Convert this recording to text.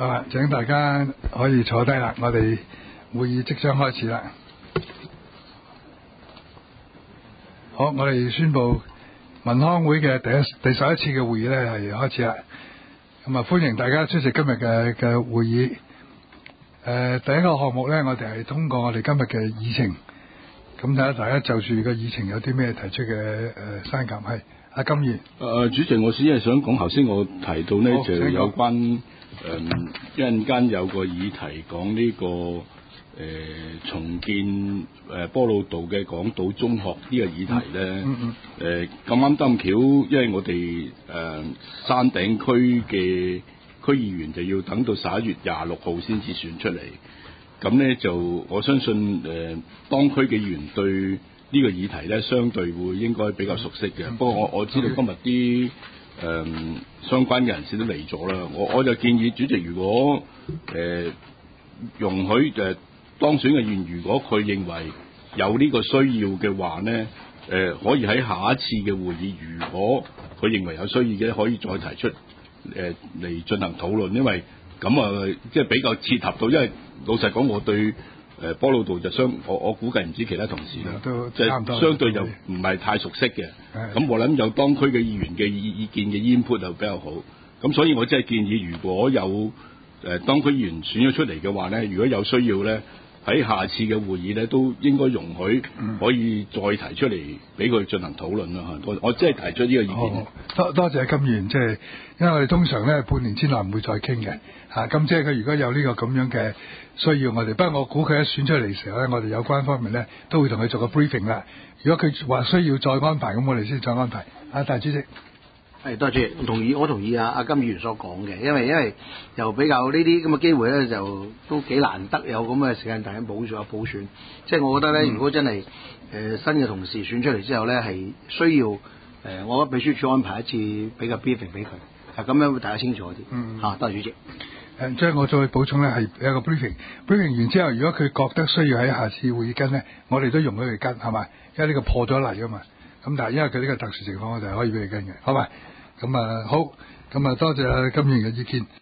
好啦，請大家可以坐低啦，我哋會議即將開始啦。好，我哋宣布民康會嘅第11次嘅會議咧係開始啦。咁啊，歡迎大家出席今日嘅會議。第一個項目咧，我哋係通過我哋今日嘅議程，咁睇下大家就住個議程有啲咩提出嘅刪減。係阿金議員。 主席，我只係想講頭先我提到呢，就有關一陣間有個議題講呢個重建波老道嘅港島中學呢個議題咧。咁啱巧，因為我哋山頂區嘅區議員就要等到11月26號先至選出嚟，咁咧就我相信當區嘅議員對呢個議題咧相對會應該比較熟悉嘅。不過我知道今日啲相關嘅人士都嚟咗啦，我就建議主席，如果容許當選嘅議員，如果佢認為有呢個需要嘅話呢，可以喺下一次嘅會議，如果佢認為有需要嘅，可以再提出嚟進行討論，因為咁即係比較切合到，因為老實講，我對波老道就我估計唔知其他同事啦，即係相對就唔係太熟悉嘅。咁我諗有當區嘅議員嘅意見嘅 input 就比較好。咁所以我真係建議，如果有當區議員選咗出嚟嘅話呢，如果有需要呢，喺下次嘅會議呢，都應該容許可以再提出嚟俾佢進行討論啦。我即係提出呢個意見。 多謝金議員，即係因為我哋通常呢半年之內唔會再傾嘅嚇。咁即係佢如果有呢個咁樣嘅需要，不過我估佢一選出嚟嘅時候呢，我哋有關方面呢都會同佢做個 briefing 啦。如果佢話需要再安排，咁我哋先再安排。大主席。 係，多謝，我同意阿金議員所講嘅，因為又比較呢啲咁嘅機會咧，就都幾難得有咁嘅時間大家補選，即係我覺得咧，如果真係新嘅同事選出嚟之後咧，係需要我覺得秘書處安排一次俾個 briefing 俾佢，咁樣會大家清楚啲。多謝主席。 即係我再補充咧，係有個 briefing 完之後，如果佢覺得需要喺下次會議跟咧，我哋都容許佢跟，係咪？因為呢個破咗例㗎嘛。咁但係因為佢呢個特殊情況，我哋係可以俾佢跟嘅，好嘛？咁好，咁多謝金議員嘅意見。